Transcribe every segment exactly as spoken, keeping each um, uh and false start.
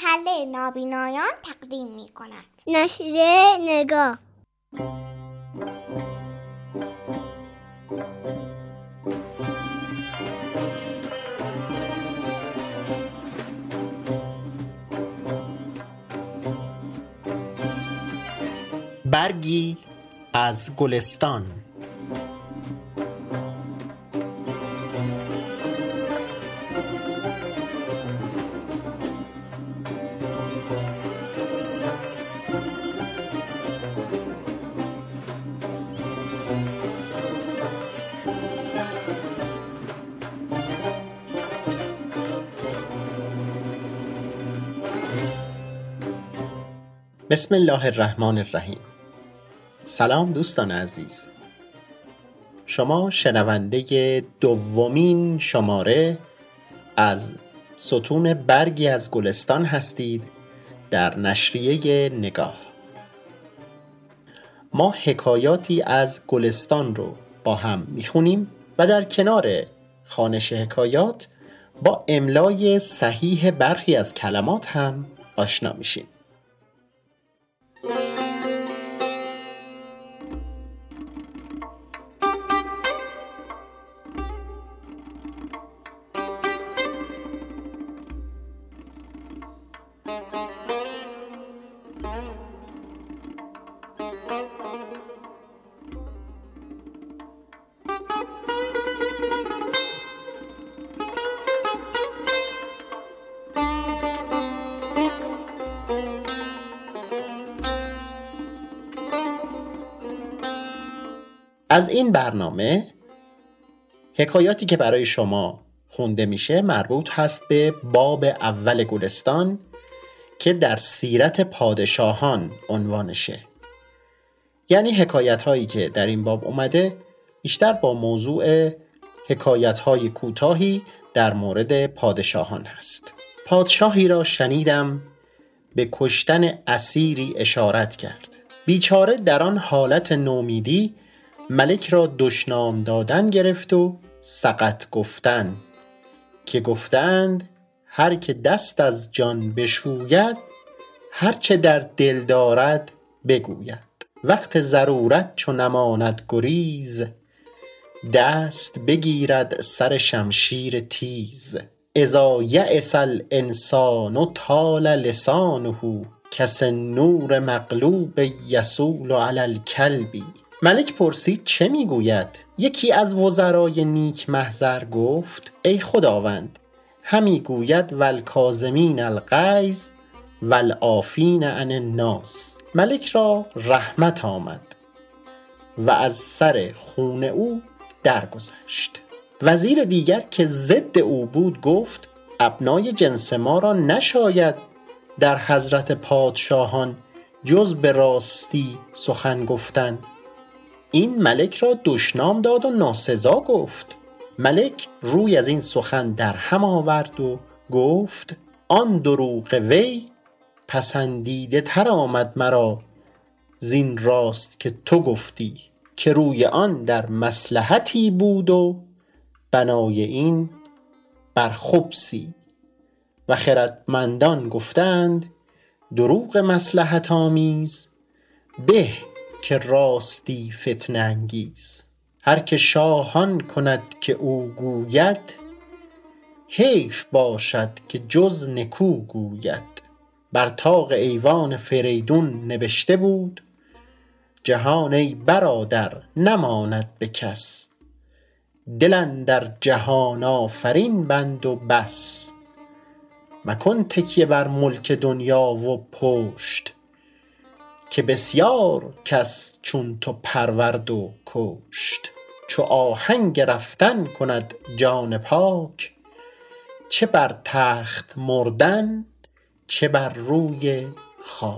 محله نابینایان تقدیم می کند. نشریه نگاه. برگی از گلستان. بسم الله الرحمن الرحیم. سلام دوستان عزیز، شما شنونده دومین شماره از ستون برگی از گلستان هستید در نشریه نگاه. ما حکایاتی از گلستان رو با هم میخونیم و در کنار خوانش حکایات با املای صحیح برخی از کلمات هم آشنا میشیم. از این برنامه حکایاتی که برای شما خونده میشه مربوط هست به باب اول گلستان که در سیرت پادشاهان عنوانشه. یعنی حکایت هایی که در این باب اومده بیشتر با موضوع حکایت های کوتاهی در مورد پادشاهان هست. پادشاهی را شنیدم به کشتن اسیری اشارت کرد. بیچاره در آن حالت نومیدی ملک را دشنام دادن گرفت و سقط گفتن که گفتند هر که دست از جان بشوید هر چه در دل دارد بگوید. وقت ضرورت چو نماند گریز دست بگیرد سر شمشیر تیز. اذا یأس الانسان طال لسانه کالنور مقلوب یصول علی الکلب. ملک پرسید چه میگوید؟ یکی از وزرای نیک محضر گفت ای خداوند همی گوید والکاظمین الغیظ والعافین عن الناس. ملک را رحمت آمد و از سر خون او درگذشت. وزیر دیگر که ضد او بود گفت ابنای جنس ما را نشاید در حضرت پادشاهان جز به راستی سخن گفتن. این ملک را دشنام داد و ناسزا گفت. ملک روی از این سخن در هم آورد و گفت آن دروغ وی پسندیده تر آمد مرا زین راست که تو گفتی که روی آن در مصلحتی بود و بنای این بر خبثی. و خردمندان گفتند دروغ مصلحت آمیز به که راستی فتنه انگیز. هر که شاهان کند که او گوید حیف باشد که جز نکو گوید. بر طاق ایوان فریدون نبشته بود جهان ای برادر نماند به کس. دل اندر جهان آفرین بند و بس. مکن تکیه بر ملک دنیا و پشت که بسیار کس چون تو پرورد و کشت. چو آهنگ رفتن کند جان پاک چه بر تخت مردن چه بر روی خاک.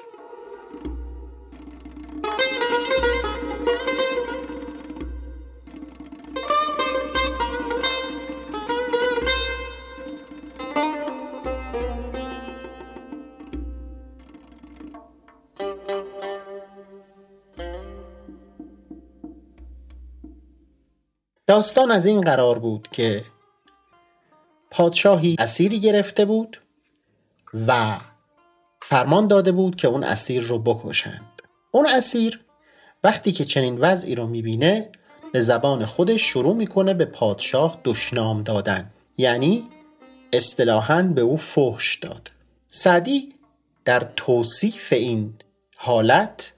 داستان از این قرار بود که پادشاهی اسیری گرفته بود و فرمان داده بود که اون اسیر رو بکشند. اون اسیر وقتی که چنین وضعی رو میبینه به زبان خودش شروع میکنه به پادشاه دشنام دادن، یعنی اصطلاحاً به او فحش داد. سعدی در توصیف این حالت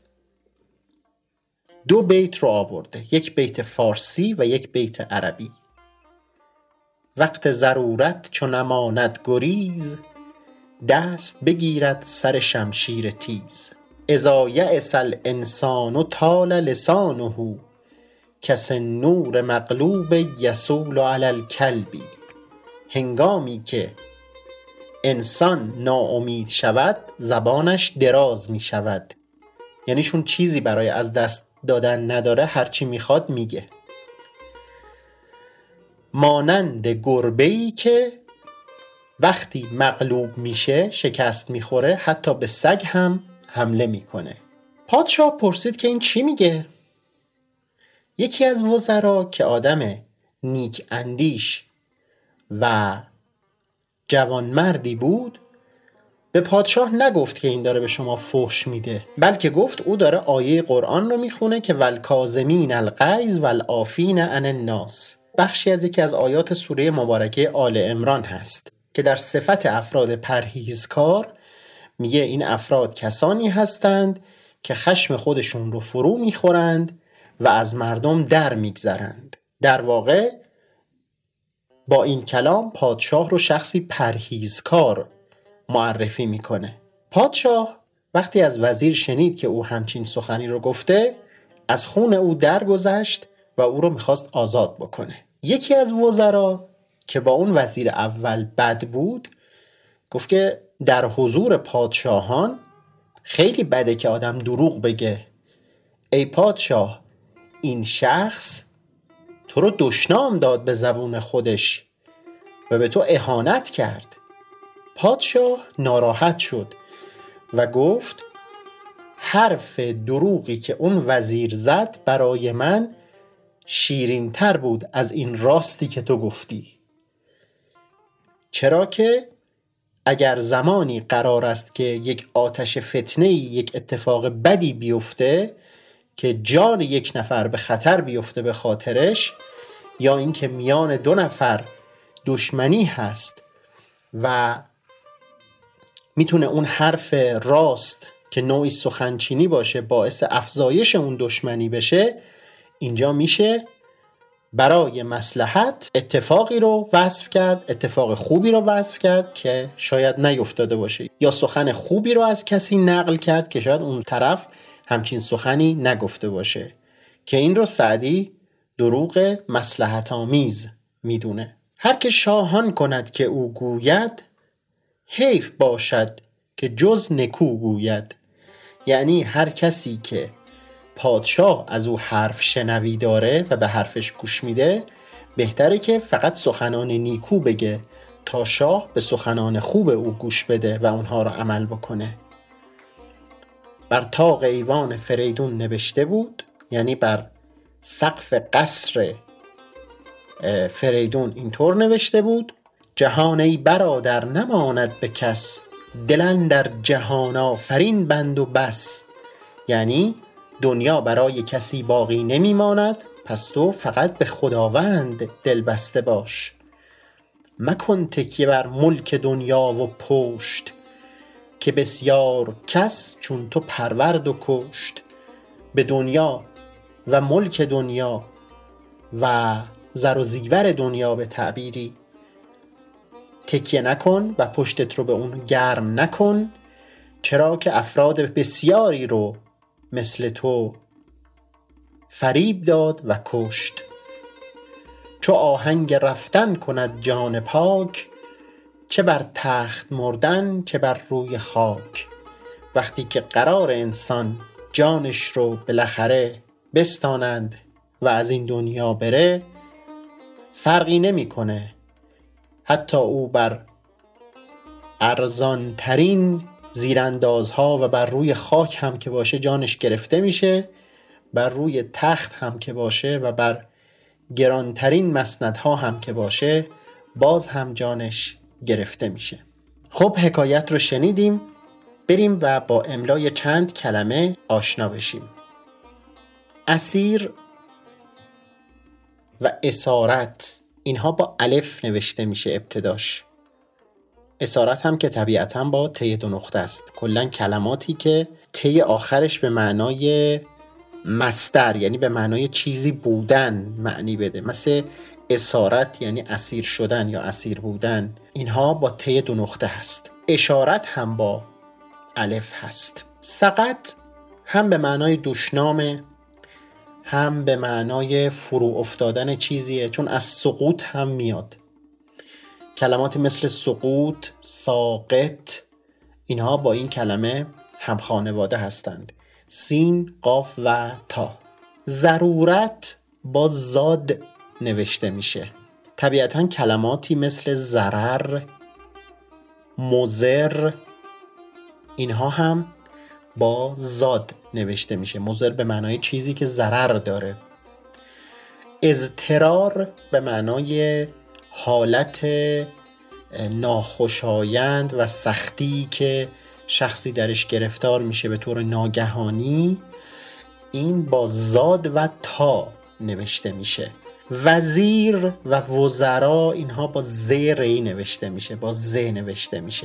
دو بیت رو آورده، یک بیت فارسی و یک بیت عربی. وقت ضرورت چو نماند گریز، دست بگیرد سر شمشیر تیز. اذا یأس الانسان طال لسانه، کالنور مغلوب یصول علی الکلب. هنگامی که انسان ناامید شود زبانش دراز می شود، یعنی چون چیزی برای از دست دادن نداره هرچی میخواد میگه. مانند گربه‌ای که وقتی مغلوب میشه شکست میخوره حتی به سگ هم حمله میکنه. پادشاه پرسید که این چی میگه؟ یکی از وزرا که آدم نیک اندیش و جوانمردی بود به پادشاه نگفت که این داره به شما فحش میده، بلکه گفت او داره آیه قرآن رو میخونه که والکاظمین الغیظ والعافین عن الناس. بخشی از یکی از آیات سوره مبارکه آل عمران هست که در صفت افراد پرهیزکار میگه این افراد کسانی هستند که خشم خودشون رو فرو میخورند و از مردم در میگذرند. در واقع با این کلام پادشاه رو شخصی پرهیزکار معرفی میکنه. پادشاه وقتی از وزیر شنید که او همچین سخنی رو گفته از خون او درگذشت و او رو میخواست آزاد بکنه. یکی از وزرا که با اون وزیر اول بد بود گفت که در حضور پادشاهان خیلی بده که آدم دروغ بگه. ای پادشاه، این شخص تو رو دشنام داد به زبون خودش و به تو اهانت کرد. پادشاه ناراحت شد و گفت حرف دروغی که اون وزیر زد برای من شیرین تر بود از این راستی که تو گفتی، چرا که اگر زمانی قرار است که یک آتش فتنه‌ای، یک اتفاق بدی بیفته که جان یک نفر به خطر بیفته به خاطرش، یا اینکه میان دو نفر دشمنی هست و میتونه اون حرف راست که نوعی سخنچینی باشه باعث افزایش اون دشمنی بشه، اینجا میشه برای مصلحت اتفاقی رو وصف کرد، اتفاق خوبی رو وصف کرد که شاید نیفتاده باشه، یا سخن خوبی رو از کسی نقل کرد که شاید اون طرف همچین سخنی نگفته باشه، که این رو سعدی دروغ مصلحت آمیز میدونه. هر که شاهان کند که او گوید، حیف باشد که جز نکو گوید. یعنی هر کسی که پادشاه از او حرف شنوی داره و به حرفش گوش میده بهتره که فقط سخنان نیکو بگه تا شاه به سخنان خوب او گوش بده و اونها رو عمل بکنه. بر طاق ایوان فریدون نوشته بود، یعنی بر سقف قصر فریدون اینطور نوشته بود: جهان ای برادر نماند به کس، دلن در جهان آفرین بند و بس. یعنی دنیا برای کسی باقی نمیماند، پس تو فقط به خداوند دل بسته باش. مکن تکیه بر ملک دنیا و پشت، که بسیار کس چون تو پرورد و کشت. به دنیا و ملک دنیا و زر و زیور دنیا به تعبیری تکیه نکن و پشتت رو به اون گرم نکن، چرا که افراد بسیاری رو مثل تو فریب داد و کشت. چو آهنگ رفتن کند جان پاک، چه بر تخت مردن چه بر روی خاک. وقتی که قرار انسان جانش رو بالاخره بستانند و از این دنیا بره، فرقی نمی کنه حتی او بر ارزان ترین زیراندازها و بر روی خاک هم که باشه جانش گرفته میشه، بر روی تخت هم که باشه و بر گرانترین مسندها هم که باشه باز هم جانش گرفته میشه. خب حکایت رو شنیدیم، بریم و با املای چند کلمه آشنا بشیم. اسیر و اسارت اینها با الف نوشته میشه ابتداش. اسارت هم که طبیعتاً با ت دو نقطه است. کلاً کلماتی که ت آخرش به معنای مصدر یعنی به معنای چیزی بودن معنی بده، مثل اسارت یعنی اسیر شدن یا اسیر بودن، اینها با ت دو نقطه هست. اشارت هم با الف هست. سقط هم به معنای دشنامه، هم به معنای فرو افتادن چیزیه، چون از سقوط هم میاد. کلمات مثل سقوط، ساقط، اینها با این کلمه هم خانواده هستند. سین، قاف و تا. ضرورت با زاد نوشته میشه. طبیعتاً کلماتی مثل ضرر، مضر، اینها هم با زاد نوشته میشه. مضر به معنای چیزی که ضرر داره. اضطرار به معنای حالت ناخوشایند و سختی که شخصی درش گرفتار میشه به طور ناگهانی، این با زاد و تا نوشته میشه. وزیر و وزرا اینها با ز ری نوشته میشه، با ز نوشته میشه.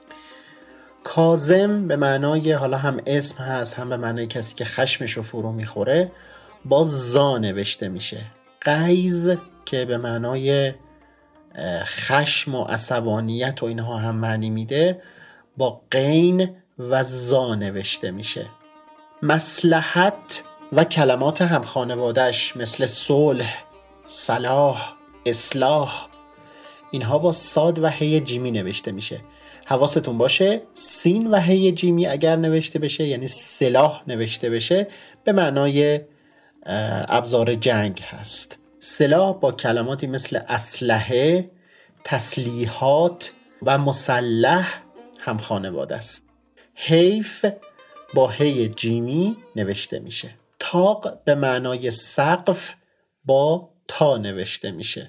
کاظم به معنای حالا هم اسم هست هم به معنای کسی که خشمش رو فرو میخوره، با زا نوشته میشه. غیظ که به معنای خشم و عصبانیت و اینها هم معنی میده، با غین و زا نوشته میشه. مصلحت و کلمات هم خانواده‌اش مثل صلح، صلاح، اصلاح، اینها با صاد و هی جیمی نوشته میشه. حواستون باشه سین و هی جیمی اگر نوشته بشه یعنی سلاح نوشته بشه به معنای ابزار جنگ هست. سلاح با کلماتی مثل اسلحه، تسلیحات و مسلح هم خانواده است. حیف با هی جیمی نوشته میشه. طاق به معنای سقف با تا نوشته میشه.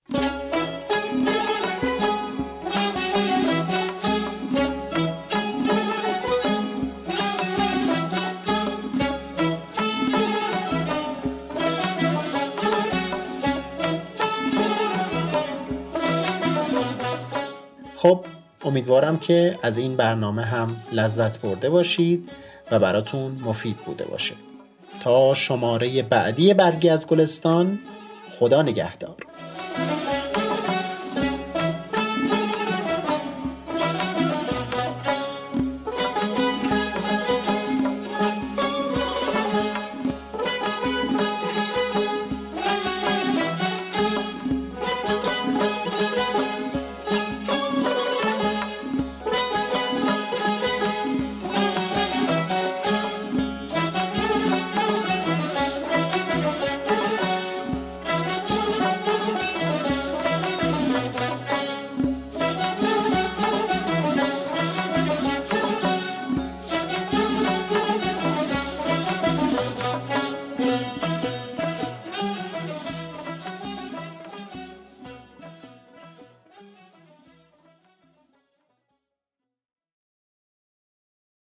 خب امیدوارم که از این برنامه هم لذت برده باشید و براتون مفید بوده باشه. تا شماره بعدی برگی از گلستان، خدا نگهدار.